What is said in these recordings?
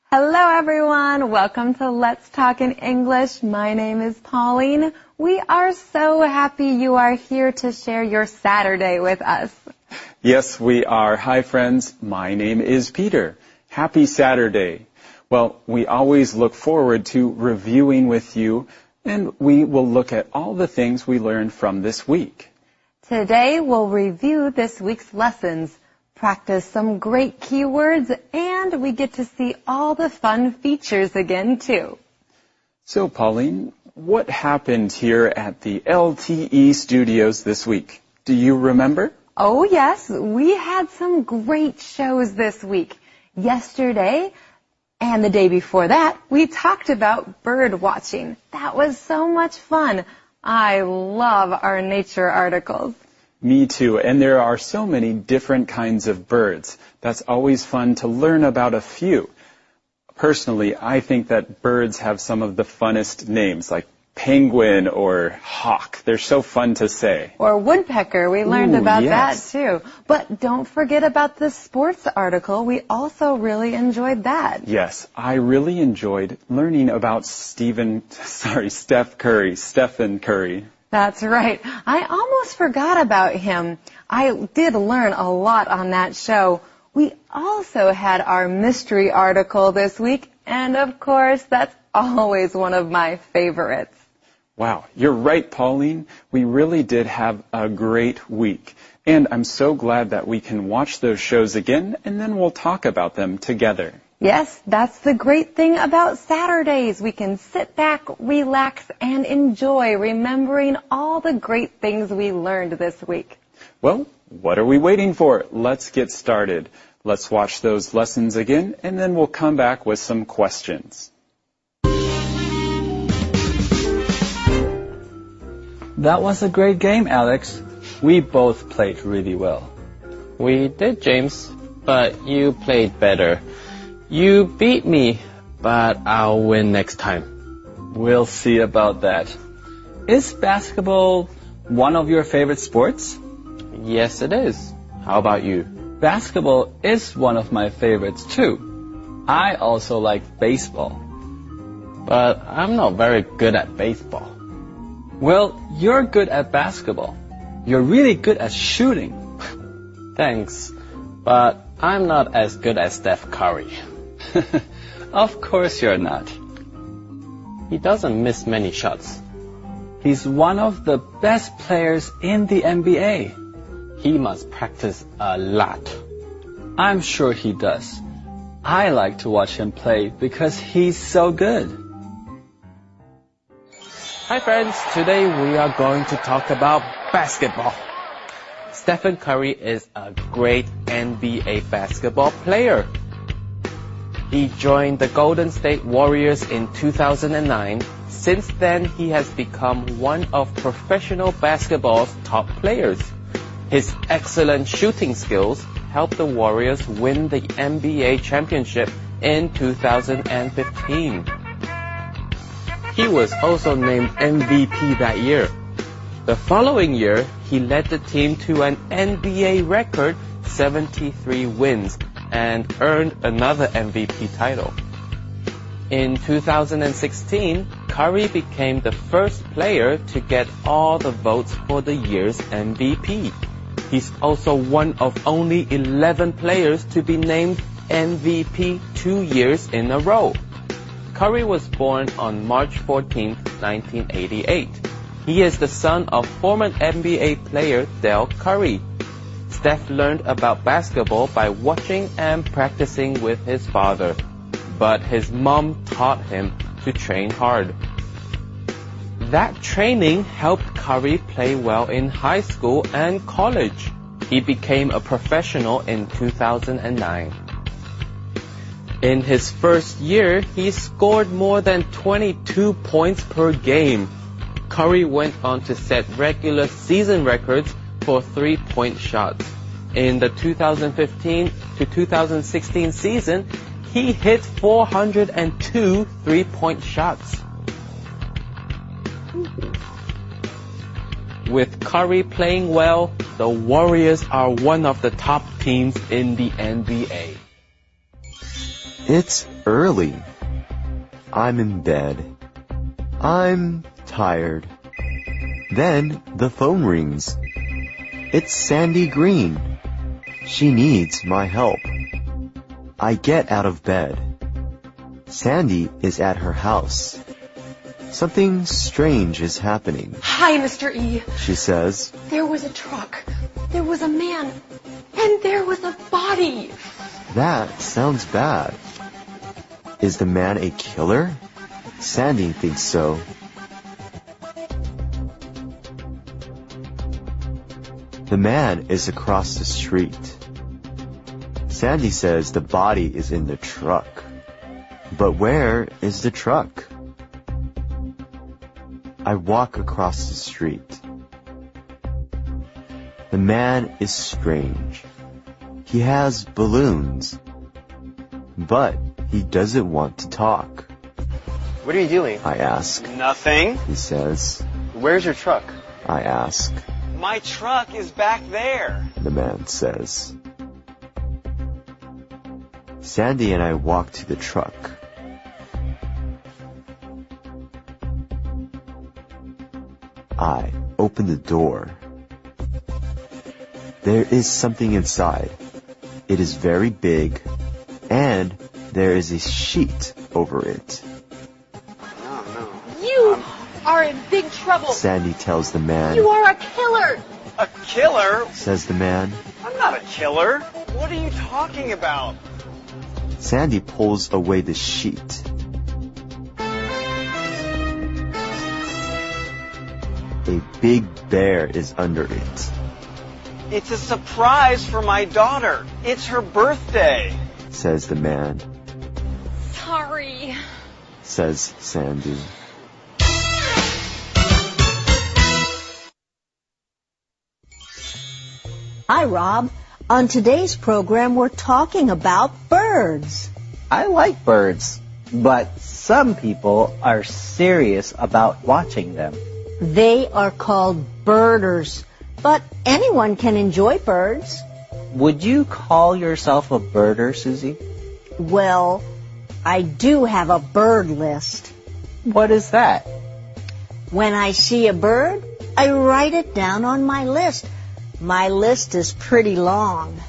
Hello everyone, welcome to Let's Talk in English. My name is Pauline. We are so happy you are here to share your Saturday with us. Yes, we are. Hi friends, my name is Peter. Happy Saturday. Well, we always look forward to reviewing with you, and we will look at all the things we learned from this week. Today we'll review this week's lessons, practice some great keywords, and we get to see all the fun features again too. So Pauline, what happened here at the LTE studios this week? Do you remember? Oh yes, we had some great shows this week. Yesterday and the day before that, we talked about bird watching. That was so much fun. I love our nature articles. Me too, and there are so many different kinds of birds. That's always fun to learn about a few. Personally, I think that birds have some of the funnest names, like penguin or hawk. They're so fun to say. Or woodpecker, we learned about that too. But don't forget about the sports article. We also really enjoyed that. Yes, I really enjoyed learning about Stephen Curry. That's right. I almost forgot about him. I did learn a lot on that show. We also had our mystery article this week, and of course, that's always one of my favorites. Wow, you're right, Pauline. We really did have a great week. And I'm so glad that we can watch those shows again, and then we'll talk about them together. Yes, that's the great thing about Saturdays. We can sit back, relax, and enjoy remembering all the great things we learned this week. Well, what are we waiting for? Let's get started. Let's watch those lessons again, and then we'll come back with some questions. That was a great game, Alex. We both played really well. We did, James, but you played better. You beat me, but I'll win next time. We'll see about that. Is basketball one of your favorite sports? Yes, it is. How about you? Basketball is one of my favorites too. I also like baseball. But I'm not very good at baseball. Well, you're good at basketball. You're really good at shooting. Thanks, but I'm not as good as Steph Curry. Of course you're not. He doesn't miss many shots. He's one of the best players in the NBA. He must practice a lot. I'm sure he does. I like to watch him play because he's so good. Hi friends, today we are going to talk about basketball. Stephen Curry is a great NBA basketball player. He joined the Golden State Warriors in 2009. Since then, he has become one of professional basketball's top players. His excellent shooting skills helped the Warriors win the NBA championship in 2015. He was also named MVP that year. The following year, he led the team to an NBA record 73 wins and earned another MVP title. In 2016, Curry became the first player to get all the votes for the year's MVP. He's also one of only 11 players to be named MVP 2 years in a row. Curry was born on March 14, 1988. He is the son of former NBA player Del Curry. Steph learned about basketball by watching and practicing with his father, but his mom taught him to train hard. That training helped Curry play well in high school and college. He became a professional in 2009. In his first year, he scored more than 22 points per game. Curry went on to set regular season records for three-point shots. In the 2015 to 2016 season, he hit 402 three-point shots. With Curry playing well, the Warriors are one of the top teams in the NBA. It's early. I'm in bed. I'm tired. Then the phone rings. It's Sandy Green. She needs my help. I get out of bed. Sandy is at her house. Something strange is happening. Hi, Mr. E. She says. There was a truck. There was a man. And there was a body. That sounds bad. Is the man a killer? Sandy thinks so. The man is across the street. Sandy says the body is in the truck. But where is the truck? I walk across the street. The man is strange. He has balloons. But he doesn't want to talk. What are you doing? I ask. Nothing. He says. Where's your truck? I ask. My truck is back there. The man says. Sandy and I walk to the truck. I open the door. There is something inside. It is very big, and there is a sheet over it. You are in big trouble. Sandy tells the man. You are a killer. A killer? Says the man. I'm not a killer. What are you talking about? Sandy pulls away the sheet. A big bear is under it. It's a surprise for my daughter. It's her birthday. Says the man. Sorry. Says Sandy. Hi, Rob. On today's program, we're talking about birds. I like birds, but some people are serious about watching them. They are called birders, but anyone can enjoy birds. Would you call yourself a birder, Susie? Well, I do have a bird list. What is that? When I see a bird, I write it down on my list. My list is pretty long.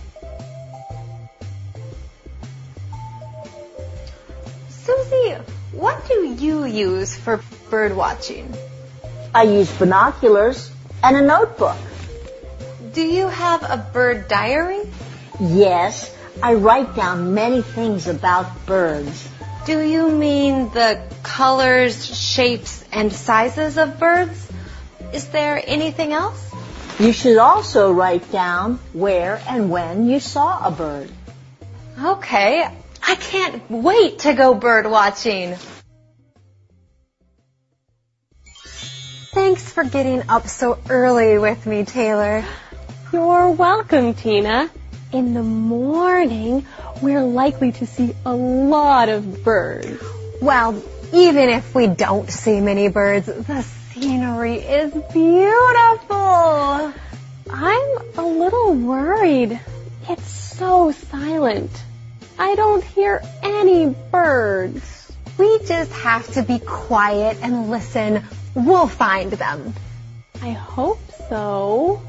Susie, what do you use for bird watching? I use binoculars and a notebook. Do you have a bird diary? Yes, I write down many things about birds. Do you mean the colors, shapes, and sizes of birds? Is there anything else? You should also write down where and when you saw a bird. Okay, I can't wait to go bird watching. Thanks for getting up so early with me, Taylor. You're welcome, Tina. In the morning, we're likely to see a lot of birds. Well, even if we don't see many birds, the scenery is beautiful. I'm a little worried. It's so silent. I don't hear any birds. We just have to be quiet and listen. We'll find them. I hope so.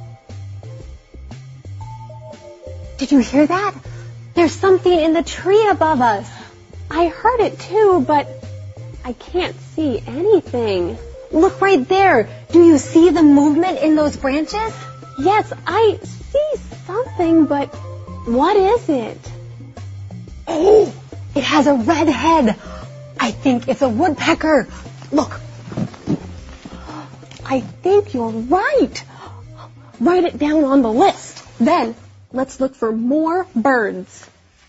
Did you hear that? There's something in the tree above us. I heard it too, but I can't see anything. Look right there. Do you see the movement in those branches? Yes, I see something, but what is it? Oh, it has a red head. I think it's a woodpecker. Look. I think you're right. Write it down on the list. Then, let's look for more birds.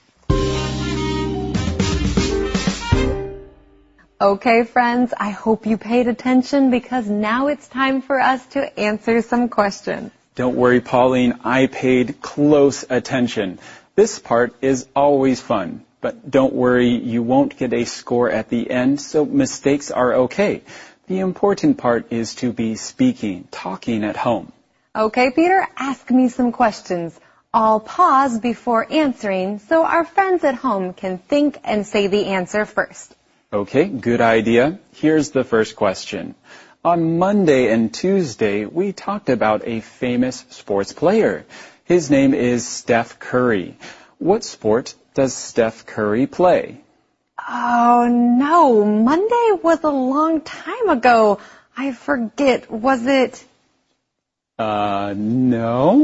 Okay, friends, I hope you paid attention because now it's time for us to answer some questions. Don't worry, Pauline, I paid close attention. This part is always fun, but don't worry, you won't get a score at the end, so mistakes are okay. The important part is to be speaking, talking at home. Okay, Peter, ask me some questions. I'll pause before answering so our friends at home can think and say the answer first. Okay, good idea. Here's the first question. On Monday and Tuesday, we talked about a famous sports player. His name is Steph Curry. What sport does Steph Curry play? Oh, no. Monday was a long time ago. I forget. Was it? No.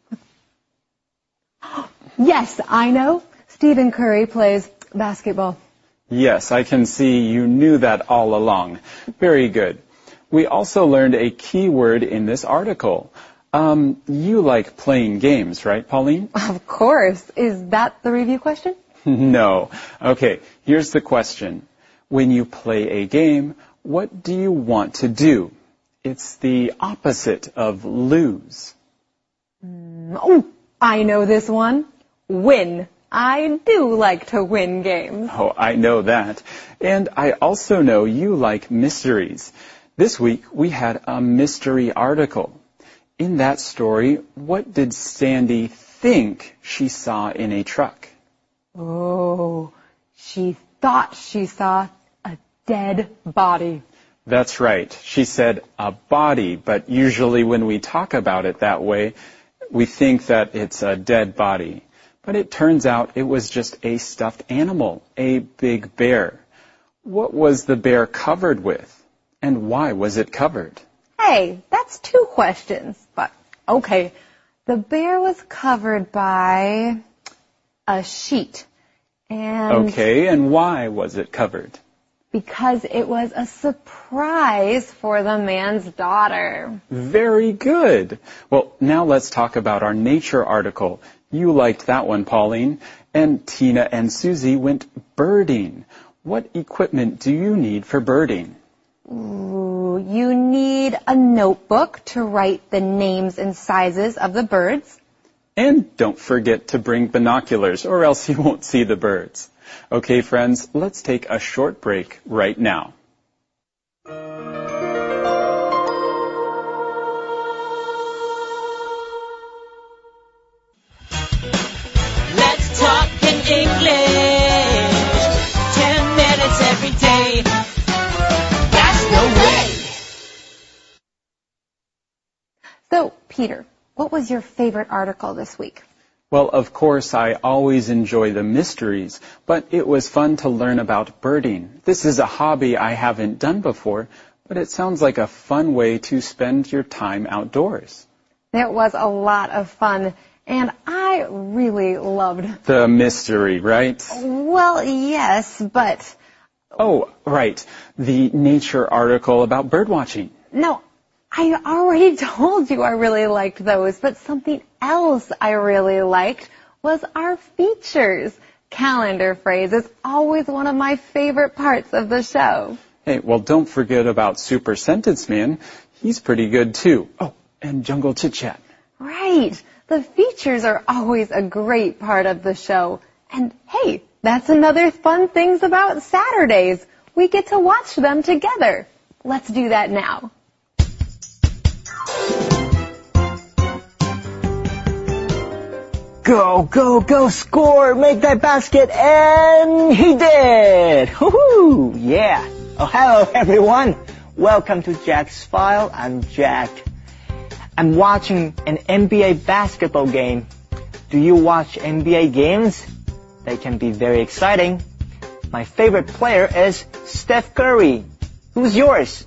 Yes, I know. Stephen Curry plays basketball. Yes, I can see you knew that all along. Very good. We also learned a key word in this article. You like playing games, right, Pauline? Of course. Is that the review question? No. Okay, here's the question. When you play a game, what do you want to do? It's the opposite of lose. Oh, I know this one. Win. I do like to win games. Oh, I know that. And I also know you like mysteries. This week, we had a mystery article. In that story, what did Sandy think she saw in a truck? Oh, she thought she saw a dead body. That's right. She said a body, but usually when we talk about it that way, we think that it's a dead body. But it turns out it was just a stuffed animal, a big bear. What was the bear covered with? And why was it covered? Hey, that's two questions. But, okay, the bear was covered by a sheet. Okay, and why was it covered? Because it was a surprise for the man's daughter. Very good. Well, now let's talk about our nature article. You liked that one, Pauline. And Tina and Susie went birding. What equipment do you need for birding? Ooh, you need a notebook to write the names and sizes of the birds. And don't forget to bring binoculars, or else you won't see the birds. Okay, friends, let's take a short break right now. Let's talk in English. 10 minutes every day. That's the way. So, Peter, what was your favorite article this week? Well, of course, I always enjoy the mysteries, but it was fun to learn about birding. This is a hobby I haven't done before, but it sounds like a fun way to spend your time outdoors. It was a lot of fun, and I really loved the mystery, right? Well, yes, but... Oh, right. The nature article about bird watching. No, I already told you I really liked those, but something else I really liked was our features. Calendar phrase is always one of my favorite parts of the show. Hey, well, don't forget about Super Sentence Man. He's pretty good, too. Oh, and Jungle Chit Chat. Right. The features are always a great part of the show. And, hey, that's another fun thing about Saturdays. We get to watch them together. Let's do that now. Go, go, go, score, make that basket, and he did! Woohoo! Yeah! Oh, hello everyone! Welcome to Jack's File. I'm Jack. I'm watching an NBA basketball game. Do you watch NBA games? They can be very exciting. My favorite player is Steph Curry. Who's yours?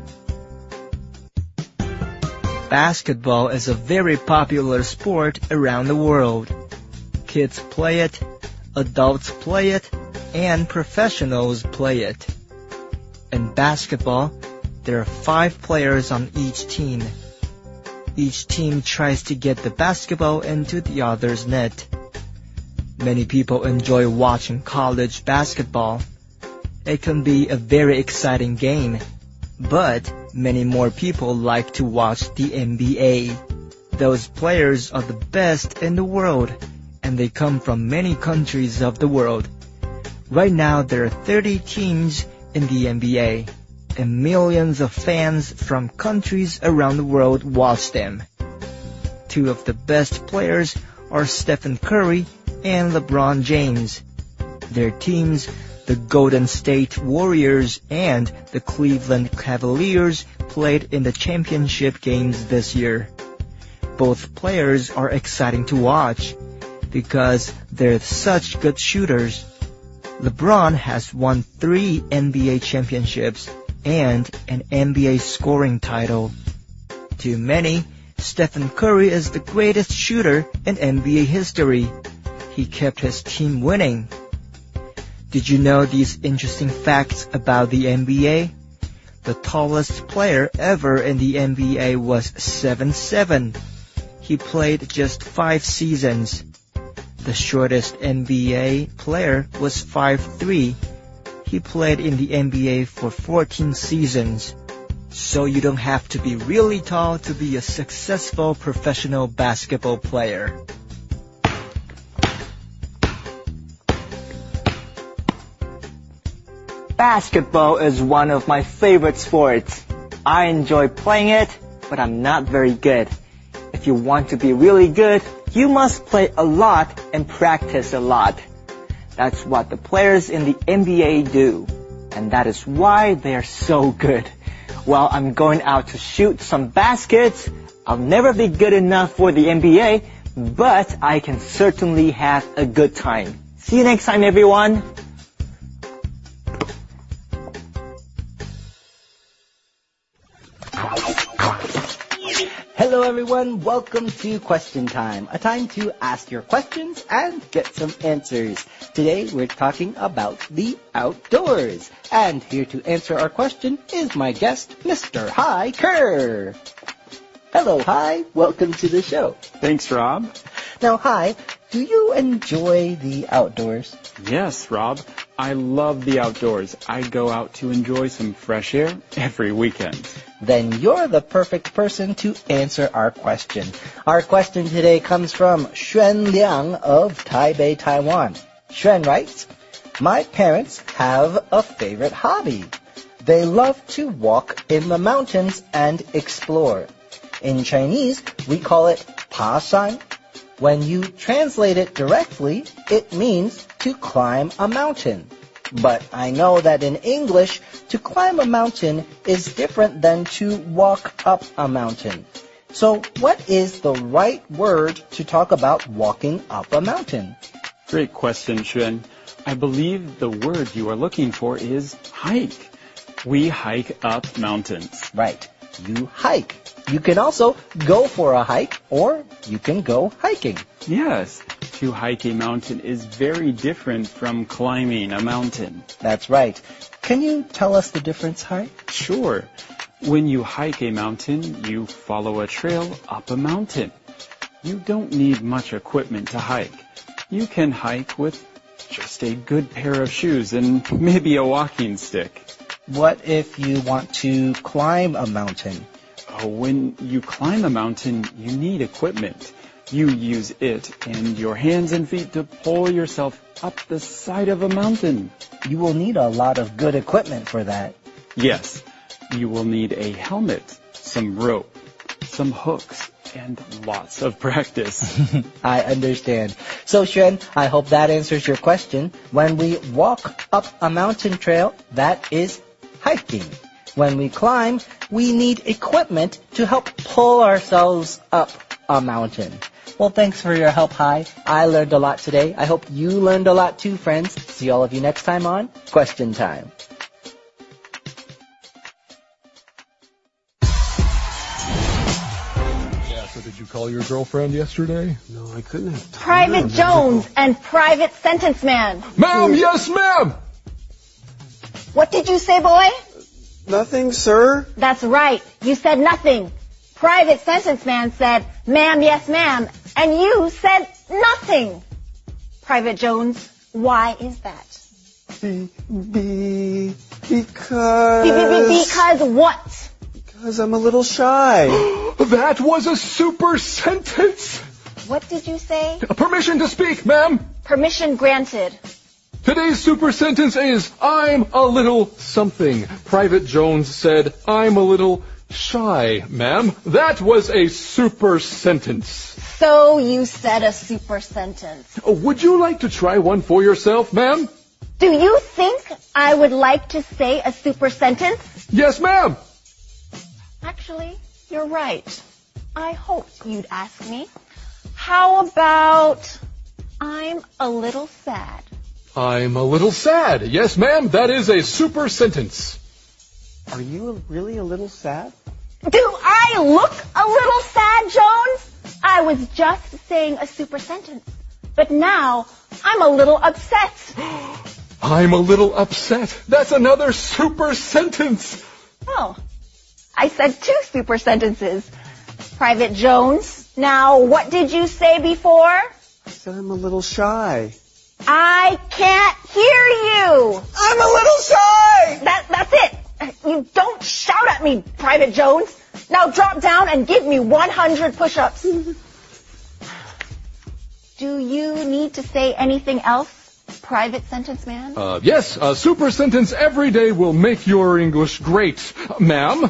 Basketball is a very popular sport around the world. Kids play it, adults play it, and professionals play it. In basketball, there are 5 players on each team. Each team tries to get the basketball into the other's net. Many people enjoy watching college basketball. It can be a very exciting game, but many more people like to watch the NBA. Those players are the best in the world, and they come from many countries of the world. Right now, there are 30 teams in the NBA, and millions of fans from countries around the world watch them. 2 of the best players are Stephen Curry and LeBron James. Their teams, the Golden State Warriors and the Cleveland Cavaliers, played in the championship games this year. Both players are exciting to watch because they're such good shooters. LeBron has won 3 NBA championships and an NBA scoring title. To many, Stephen Curry is the greatest shooter in NBA history. He kept his team winning. Did you know these interesting facts about the NBA? The tallest player ever in the NBA was 7'7". He played just 5 seasons. The shortest NBA player was 5'3". He played in the NBA for 14 seasons. So you don't have to be really tall to be a successful professional basketball player. Basketball is one of my favorite sports. I enjoy playing it, but I'm not very good. If you want to be really good, you must play a lot and practice a lot. That's what the players in the NBA do. And that is why they are so good. Well, I'm going out to shoot some baskets. I'll never be good enough for the NBA, but I can certainly have a good time. See you next time, everyone. Hello everyone, welcome to Question Time, a time to ask your questions and get some answers. Today we're talking about the outdoors. And here to answer our question is my guest, Mr. Hai Kerr. Hello Hai, welcome to the show. Thanks, Rob. Now Hai, do you enjoy the outdoors? Yes, Rob. I love the outdoors. I go out to enjoy some fresh air every weekend. Then you're the perfect person to answer our question. Our question today comes from Xuan Liang of Taipei, Taiwan. Xuan writes, my parents have a favorite hobby. They love to walk in the mountains and explore. In Chinese, we call it 爬山. When you translate it directly, it means to climb a mountain. But I know that in English, to climb a mountain is different than to walk up a mountain. So what is the right word to talk about walking up a mountain? Great question, Xuan. I believe the word you are looking for is hike. We hike up mountains. Right. You hike. You can also go for a hike or you can go hiking. Yes. To hike a mountain is very different from climbing a mountain. That's right. Can you tell us the difference, Hai? Sure. When you hike a mountain, you follow a trail up a mountain. You don't need much equipment to hike. You can hike with just a good pair of shoes and maybe a walking stick. What if you want to climb a mountain? Oh, when you climb a mountain, you need equipment. You use it and your hands and feet to pull yourself up the side of a mountain. You will need a lot of good equipment for that. Yes, you will need a helmet, some rope, some hooks, and lots of practice. I understand. So, Xuan, I hope that answers your question. When we walk up a mountain trail, that is hiking. When we climb, we need equipment to help pull ourselves up a mountain. Well, thanks for your help, Hai. I learned a lot today. I hope you learned a lot too, friends. See all of you next time on Question Time. Yeah, so did you call your girlfriend yesterday? No, I couldn't have. Private Jones and Private Sentence Man. Ma'am, yes, ma'am! What did you say, boy? Nothing, sir. That's right. You said nothing. Private Sentence Man said, ma'am, yes, ma'am. And you said nothing. Private Jones, why is that? Because... Because what? Because I'm a little shy. That was a super sentence. What did you say? Permission to speak, ma'am. Permission granted. Today's super sentence is, I'm a little something. Private Jones said, I'm a little Shy, ma'am. That was a super sentence. So you said a super sentence. Would you like to try one for yourself, ma'am? Do you think I would like to say a super sentence? Yes, ma'am. Actually, you're right. I hoped you'd ask me. How about I'm a little sad? I'm a little sad. Yes, ma'am. That is a super sentence. Are you really a little sad? Do I look a little sad, Jones? I was just saying a super sentence. But now I'm a little upset. I'm a little upset. That's another super sentence. Oh, I said 2 super sentences. Private Jones, now what did you say before? I said I'm a little shy. I can't hear you. I'm a little shy! That's it. You don't shout at me, Private Jones. Now drop down and give me 100 push-ups. Do you need to say anything else, Private Sentence Man? Yes, a super sentence every day will make your English great, ma'am.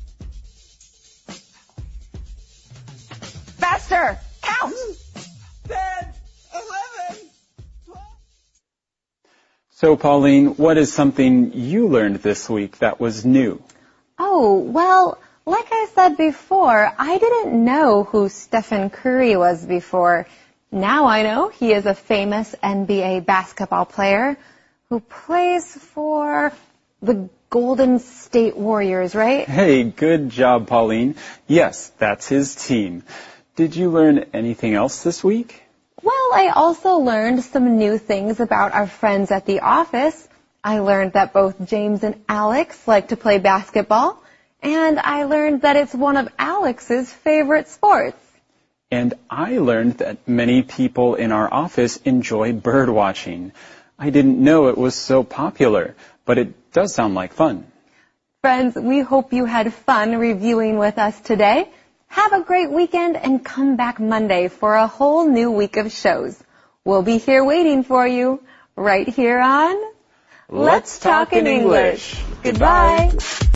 Faster! Count! 10, 11, 12. So, Pauline, what is something you learned this week that was new? Oh, well, like I said before, I didn't know who Stephen Curry was before. Now I know he is a famous NBA basketball player who plays for the Golden State Warriors, right? Hey, good job, Pauline. Yes, that's his team. Did you learn anything else this week? Well, I also learned some new things about our friends at the office. I learned that both James and Alex like to play basketball, and I learned that it's one of Alex's favorite sports. And I learned that many people in our office enjoy bird watching. I didn't know it was so popular, but it does sound like fun. Friends, we hope you had fun reviewing with us today. Have a great weekend and come back Monday for a whole new week of shows. We'll be here waiting for you, right here on Let's Talk in English. Goodbye.